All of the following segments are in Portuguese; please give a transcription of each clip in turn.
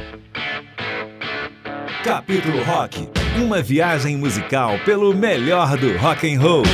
Capítulo Rock, uma viagem musical pelo melhor do rock and roll.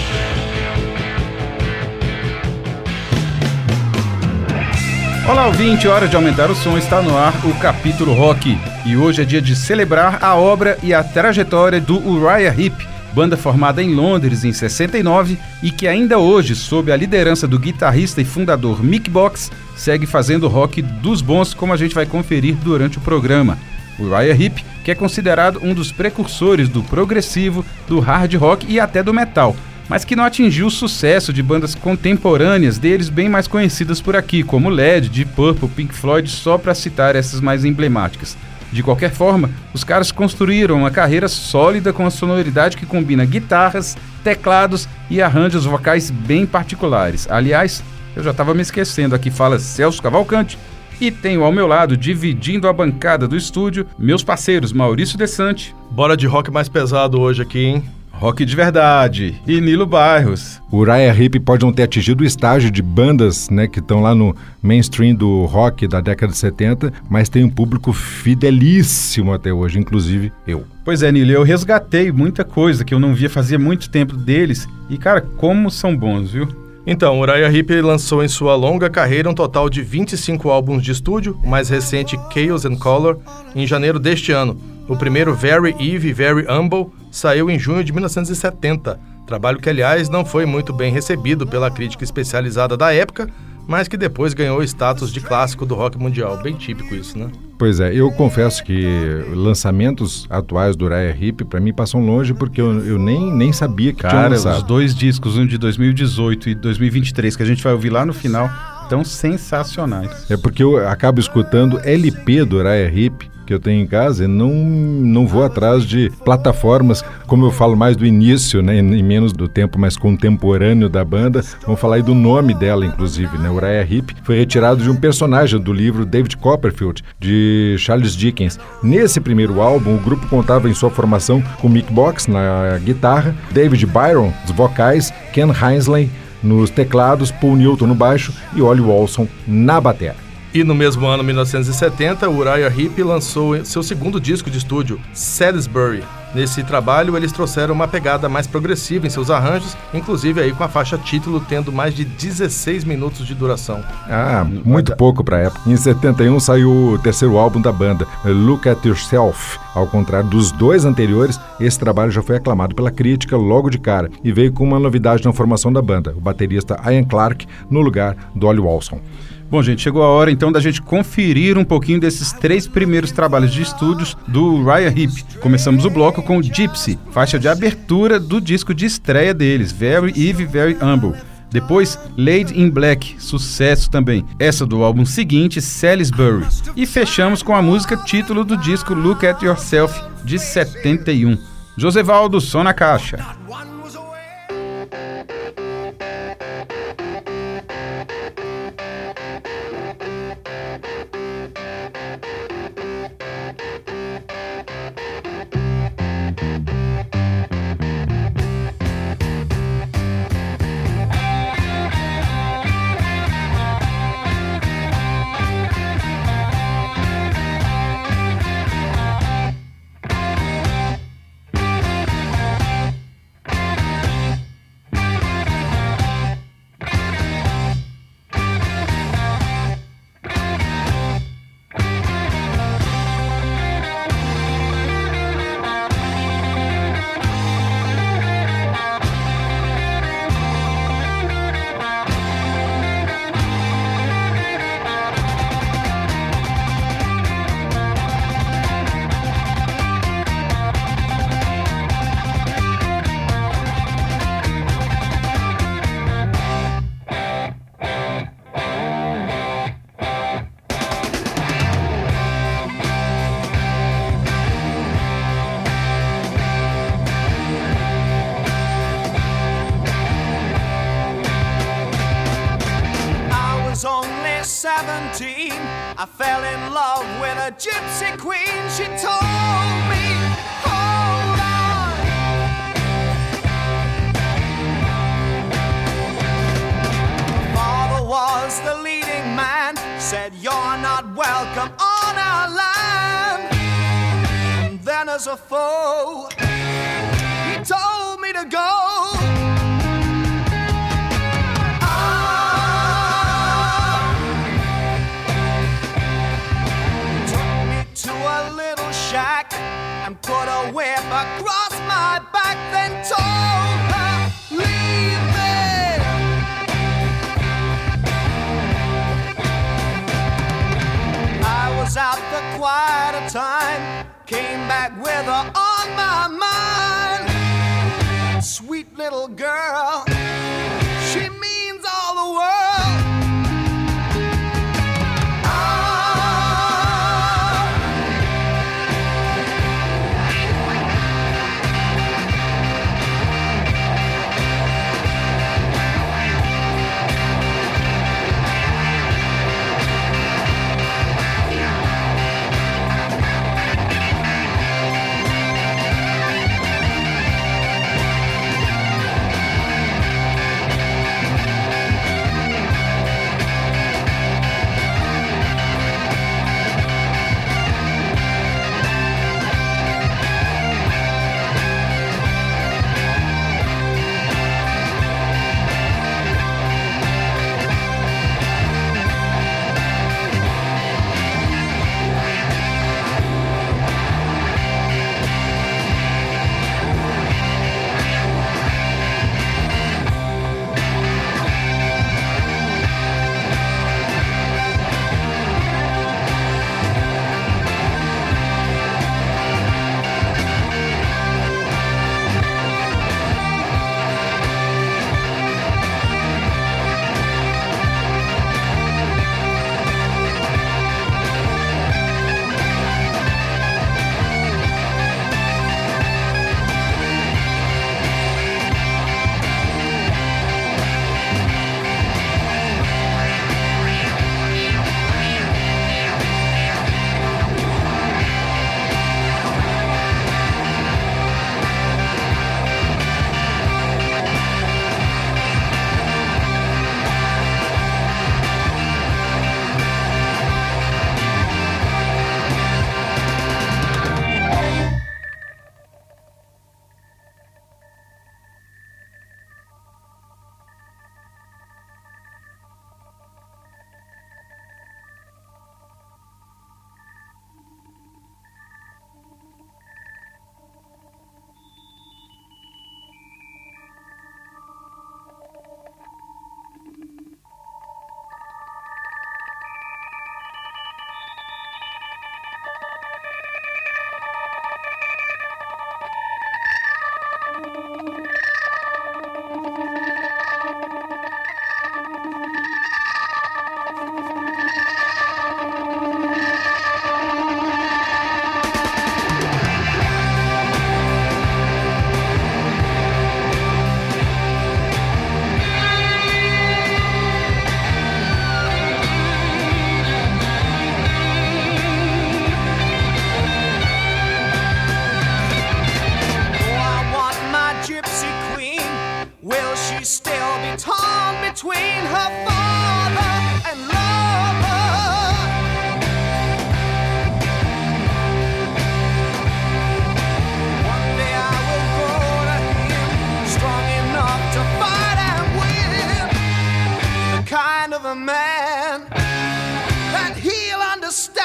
Olá, ouvinte, hora de aumentar o som, está no ar o Capítulo Rock. E hoje é dia de celebrar a obra e a trajetória do Uriah Heep, banda formada em Londres em 69 e que ainda hoje, sob a liderança do guitarrista e fundador Mick Box, segue fazendo rock dos bons, como a gente vai conferir durante o programa. Uriah Heep, que é considerado um dos precursores do progressivo, do hard rock e até do metal, mas que não atingiu o sucesso de bandas contemporâneas deles bem mais conhecidas por aqui, como Led, Deep Purple, Pink Floyd, só para citar essas mais emblemáticas. De qualquer forma, os caras construíram uma carreira sólida com a sonoridade que combina guitarras, teclados e arranjos vocais bem particulares. Aliás, eu já estava me esquecendo, aqui fala Celso Cavalcante, e tenho ao meu lado, dividindo a bancada do estúdio, meus parceiros Maurício Desante. Bora de rock mais pesado hoje aqui, hein? Rock de verdade. E Nilo Bairros. O Uriah Heep pode não ter atingido o estágio de bandas, né, que estão lá no mainstream do rock da década de 70, mas tem um público fidelíssimo até hoje, inclusive eu. Pois é, Nilo, eu resgatei muita coisa que eu não via fazia muito tempo deles e, cara, como são bons, viu? Então, o Uriah Heep lançou em sua longa carreira um total de 25 álbuns de estúdio, o mais recente Chaos and Color, em janeiro deste ano. O primeiro, Very Eve, Very Humble, saiu em junho de 1970, trabalho que, aliás, não foi muito bem recebido pela crítica especializada da época, mas que depois ganhou status de clássico do rock mundial. Bem típico isso, né? Pois é, eu confesso que lançamentos atuais do Uriah Heep, pra mim, passam longe porque eu nem sabia que tinha lançado. Cara, os dois discos, um de 2018 e 2023, que a gente vai ouvir lá no final, tão sensacionais. É porque eu acabo escutando LP do Uriah Heep, que eu tenho em casa, e não vou atrás de plataformas, como eu falo mais do início, né, e menos do tempo mais contemporâneo da banda. Vamos falar aí do nome dela, inclusive, né? Uriah Heep foi retirado de um personagem do livro David Copperfield, de Charles Dickens. Nesse primeiro álbum, o grupo contava em sua formação com Mick Box na guitarra, David Byron nos vocais, Ken Hensley nos teclados, Paul Newton no baixo e Ollie Wolson na bateria. E no mesmo ano, 1970, o Uriah Heep lançou seu segundo disco de estúdio, Salisbury. Nesse trabalho, eles trouxeram uma pegada mais progressiva em seus arranjos, inclusive aí com a faixa título tendo mais de 16 minutos de duração. Muito pouco pra época. Em 71 saiu o terceiro álbum da banda, Look at Yourself. Ao contrário dos dois anteriores, esse trabalho já foi aclamado pela crítica logo de cara e veio com uma novidade na formação da banda, o baterista Ian Clark no lugar do Ollie Wolson. Bom, gente, chegou a hora então da gente conferir um pouquinho desses três primeiros trabalhos de estúdios do Uriah Heep. Começamos o bloco com Gypsy, faixa de abertura do disco de estreia deles, Very Eve, Very Humble. Depois, Lady in Black, sucesso também, essa do álbum seguinte, Salisbury. E fechamos com a música título do disco Look at Yourself, de 71. Josevaldo, som na caixa. only 17, I fell in love with a gypsy queen. She told me, hold on. Father was the leading man, said you're not welcome on our land. as a foe. He told me to go. Took me to a little shack and put a whip across my back, then told her, leave me. I was out for quite a time, came back with her on my mind. Sweet little girl, she means all the world. Between her father and lover, one day I will go to him, strong enough to fight and win, the kind of a man that he'll understand.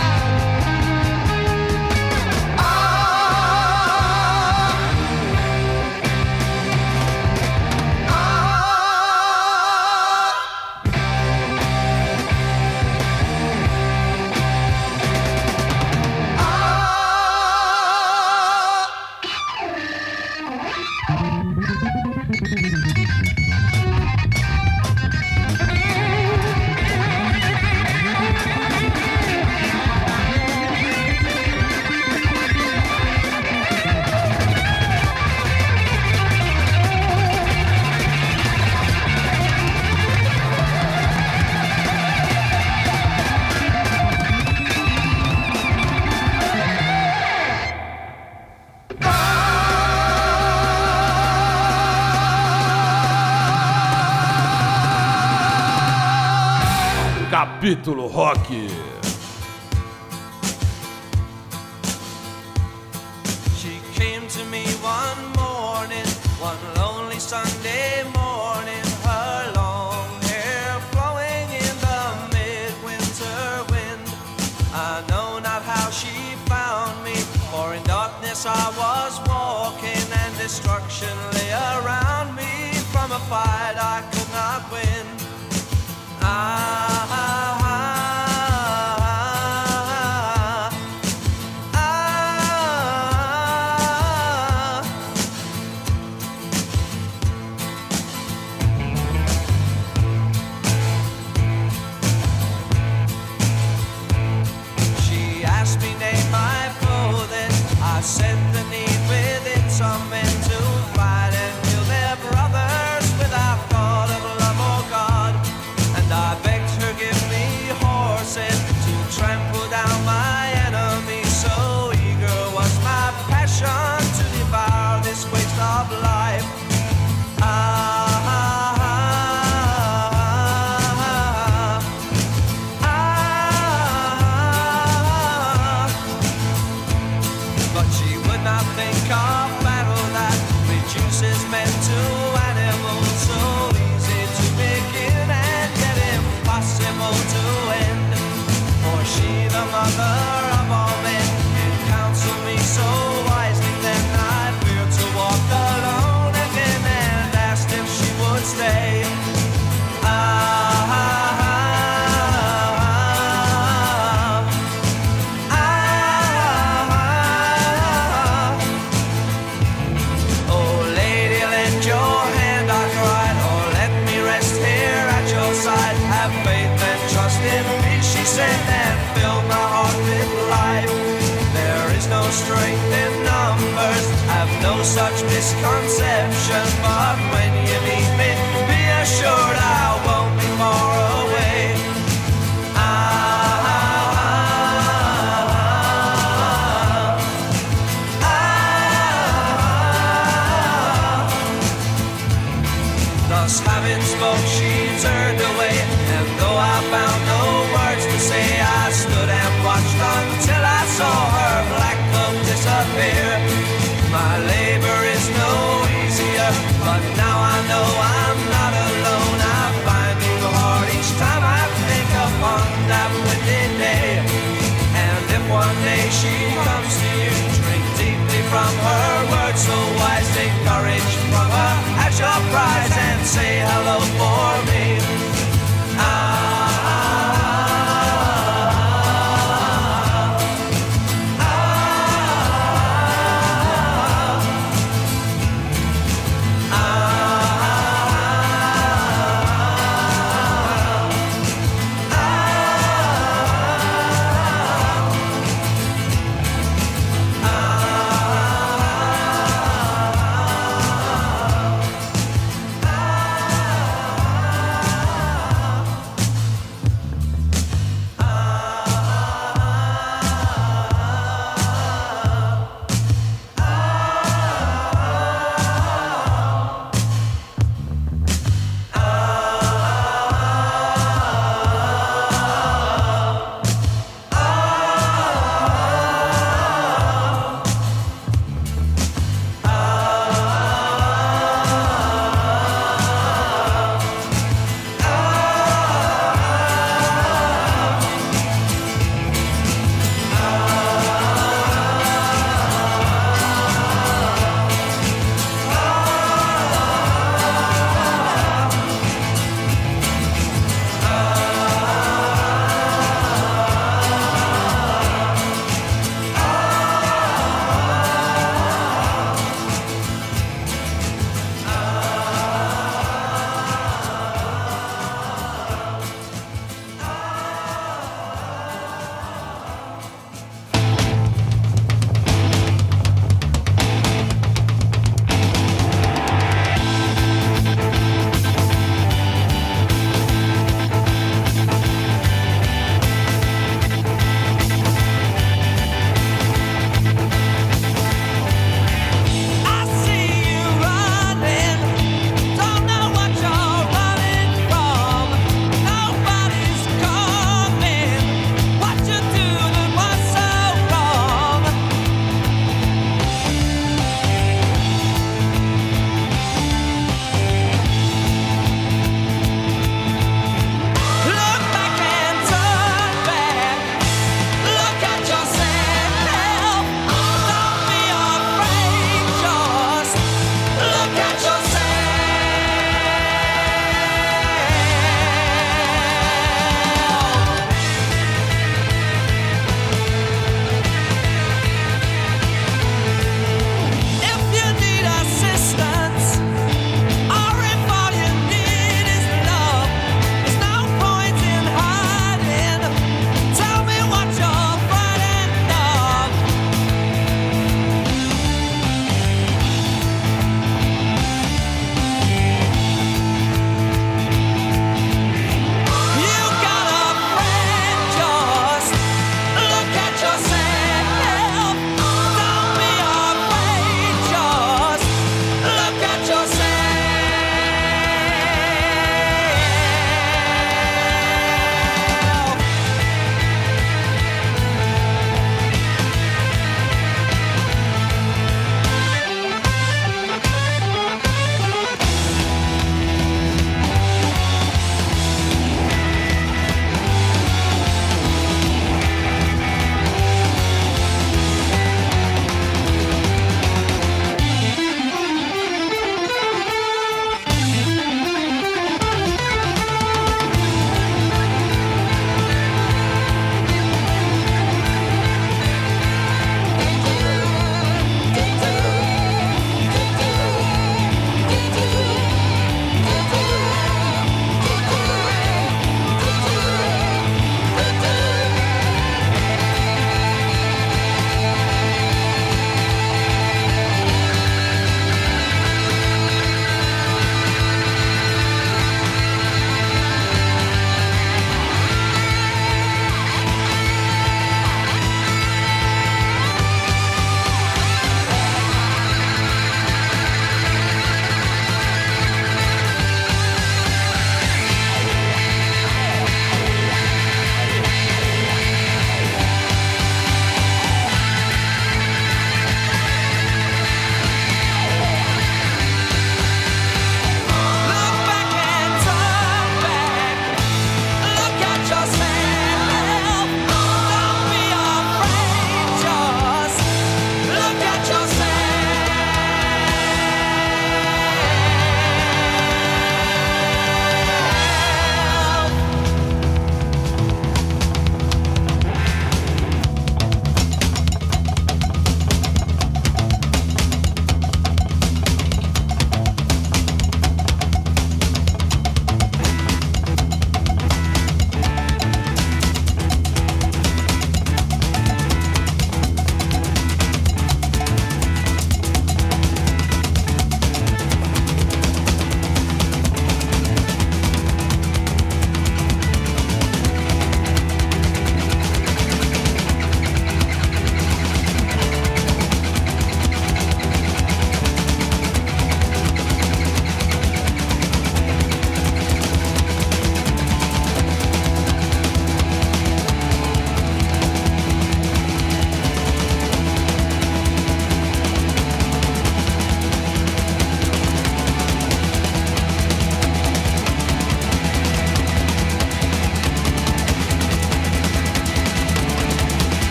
Capítulo Rock. I know not how she found me, for in darkness I was walking, and destruction lay around me. From a fight I could not win. She asked me name my foe, then I said the need within some men to fight and kill their brothers without thought of love or God. And I begged her give me horses to trample down my enemies. So eager was my passion to devour this waste of life. But she would not think of battle that reduces men to animals, so easy to begin and yet impossible to end. For she, the mother of all men, did counsel me so wisely. Then I feared to walk alone again and asked if she would stay. Oh lady, lend your hand, I cried, or let me rest here at your side. Have faith and trust in me, she said, and fill my heart with life. There is no strength in numbers, have no such misconception. But when you meet me, be assured I won't be far away. Thus having spoke, she turned away, and though I found no words to say, I stood and watched until I saw her black cloak disappear. My labor is no easier, but now I know I'm not alone. I find it hard each time I think upon that windy day. And if one day she comes to you, drink deeply from her words so wise, take courage from her at your prize, and say hello for me.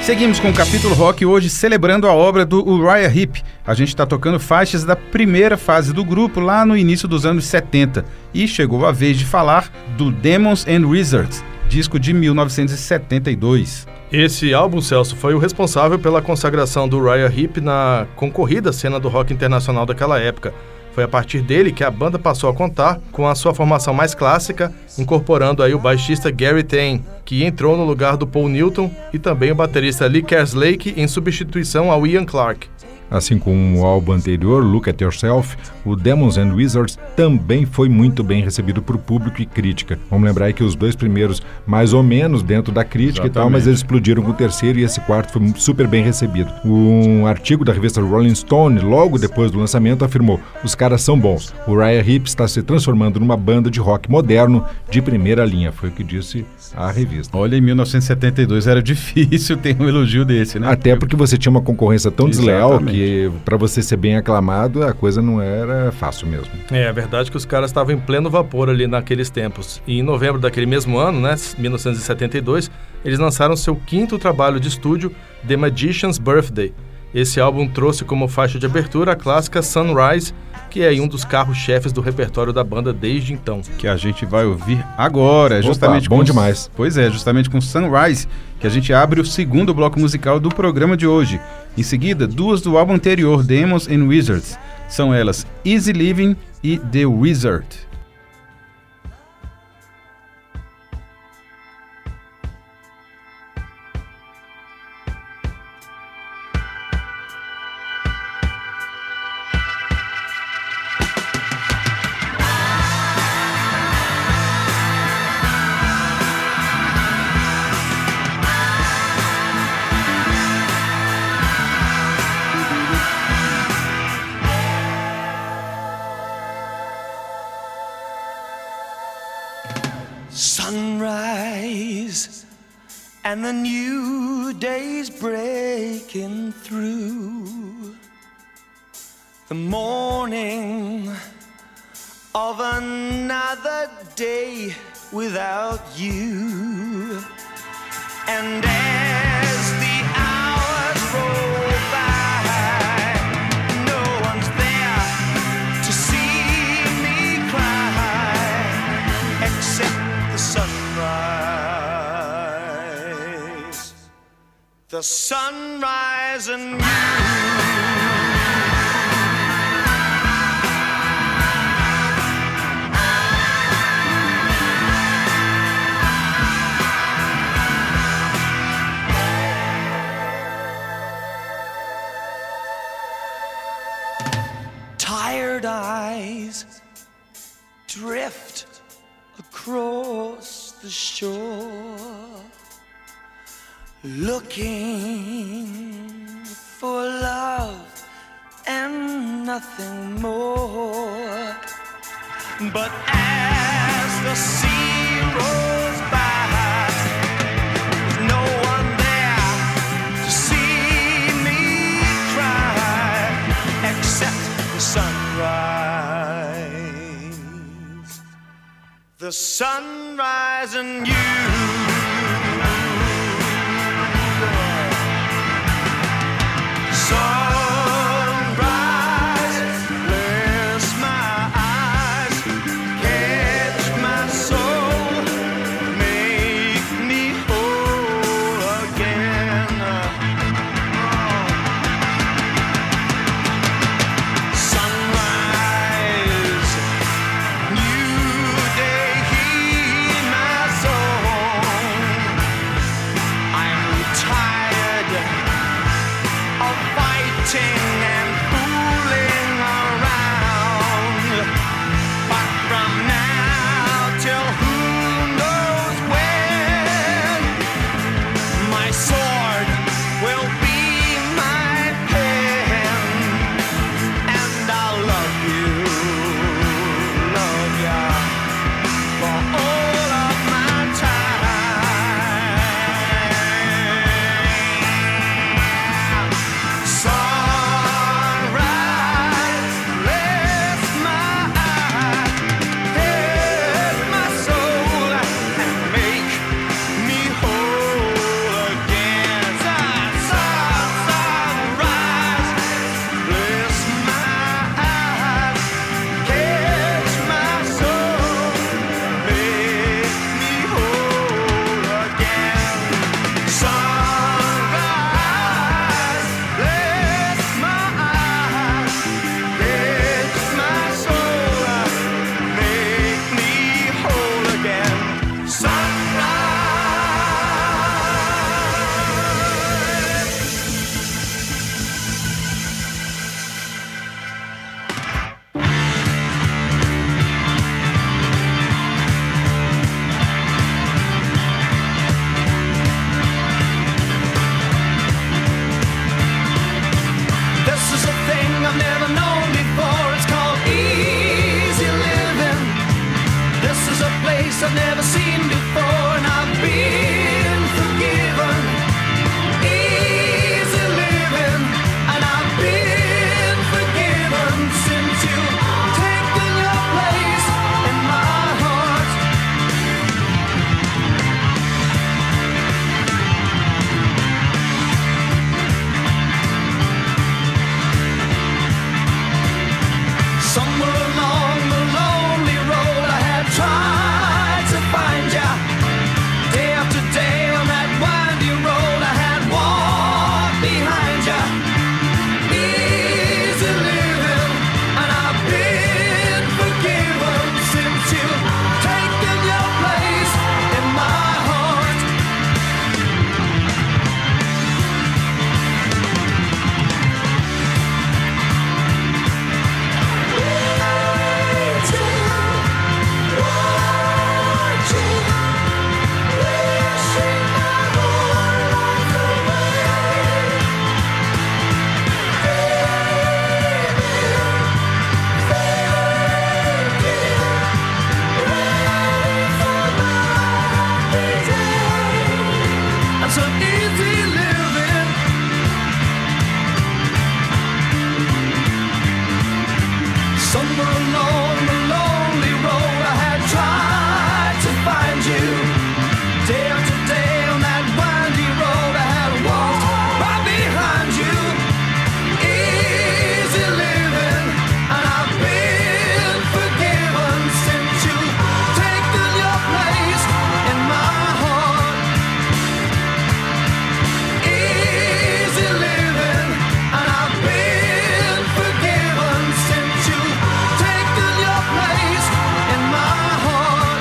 Seguimos com o capítulo rock hoje celebrando a obra do Uriah Heep. A gente está tocando faixas da primeira fase do grupo lá no início dos anos 70 e chegou a vez de falar do Demons and Wizards, disco de 1972. Esse álbum, Celso, foi o responsável pela consagração do Uriah Heep na concorrida cena do rock internacional daquela época. Foi a partir dele que a banda passou a contar com a sua formação mais clássica, incorporando aí o baixista Gary Thain, que entrou no lugar do Paul Newton, e também o baterista Lee Kerslake em substituição ao Ian Clark. Assim como o álbum anterior, Look at Yourself, o Demons and Wizards também foi muito bem recebido por público e crítica. Vamos lembrar aí que os dois primeiros, mais ou menos dentro da crítica e tal, mas eles explodiram com o terceiro e esse quarto foi super bem recebido. Um artigo da revista Rolling Stone, logo depois do lançamento, afirmou: os caras são bons. O Uriah Heep está se transformando numa banda de rock moderno de primeira linha, foi o que disse a revista. Olha, em 1972 era difícil ter um elogio desse, né? Até porque você tinha uma concorrência tão desleal que para você ser bem aclamado, a coisa não era fácil mesmo. É verdade que os caras estavam em pleno vapor ali naqueles tempos. E em novembro daquele mesmo ano, né, 1972, eles lançaram seu quinto trabalho de estúdio, The Magician's Birthday. Esse álbum trouxe como faixa de abertura a clássica Sunrise, que é um dos carros-chefes do repertório da banda desde então. Que a gente vai ouvir agora, justamente bom demais. Pois é, justamente com Sunrise, que a gente abre o segundo bloco musical do programa de hoje. Em seguida, duas do álbum anterior, Demons and Wizards. São elas Easy Living e The Wizard. Sunrise and the new day's breaking through, the morning of another day without you. And as the hours roll by, no one's there to see me cry except the sunrise and you. Tired eyes drift across the shore, looking for love and nothing more. But as the sea rolls by, there's no one there to see me cry except the sunrise and you. New day, heal my soul. I've never seen before, and I've been forgiven. Easy living, and I've been forgiven since you've taken your place in my heart. Somewhere along the lonely road I had tried to find ya. Day after day on that winding road I had walked behind ya. Easy living, and I've been forgiven since you've taken your place in my heart. I'm so easy living. Somewhere along the lonely road I had tried to find you. Day after day on that windy road I had walked right behind you. Easy living, and I've been forgiven since you've taken your place in my heart. Easy living, and I've been forgiven since you've taken your place in my heart.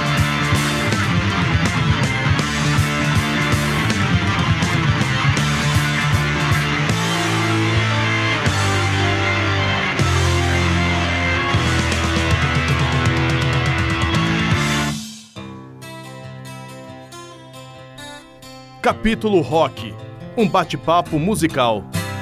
Capítulo Rock, um bate-papo musical.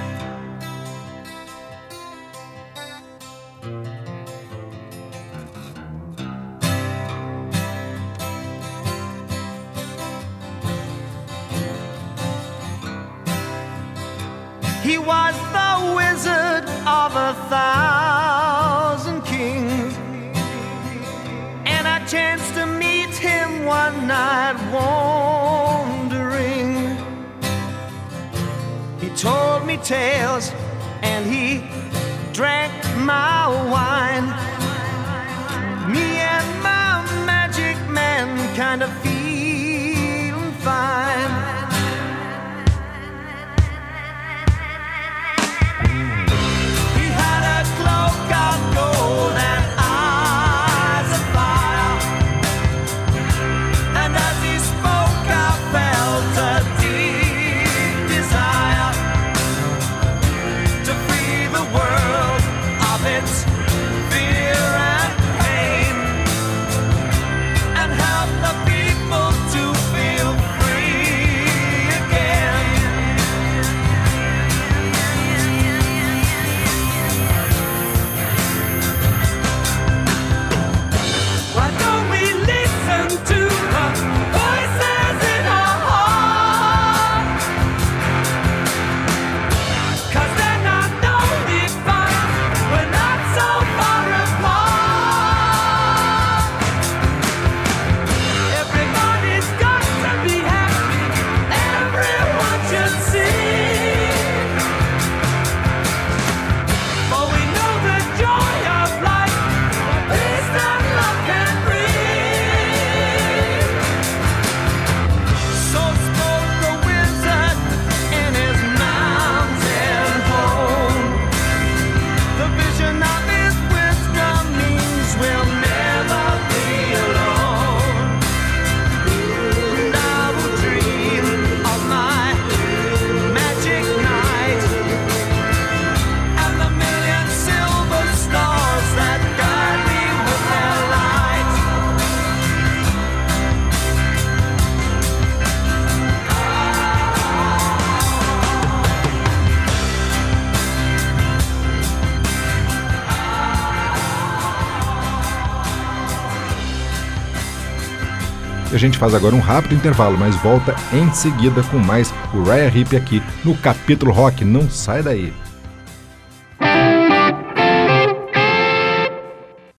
He was the wizard of 1,000 kings, and I chanced to meet him one night wandering. He told me tales and he drank my wine. Me and my magic man kind of feeling fine. He had a cloak of gold and eyes of fire, and as he spoke I felt a deep desire to free the world of its fear and pain, and help the people A gente faz agora um rápido intervalo, mas volta em seguida com mais Uriah Heep aqui no Capítulo Rock. Não sai daí.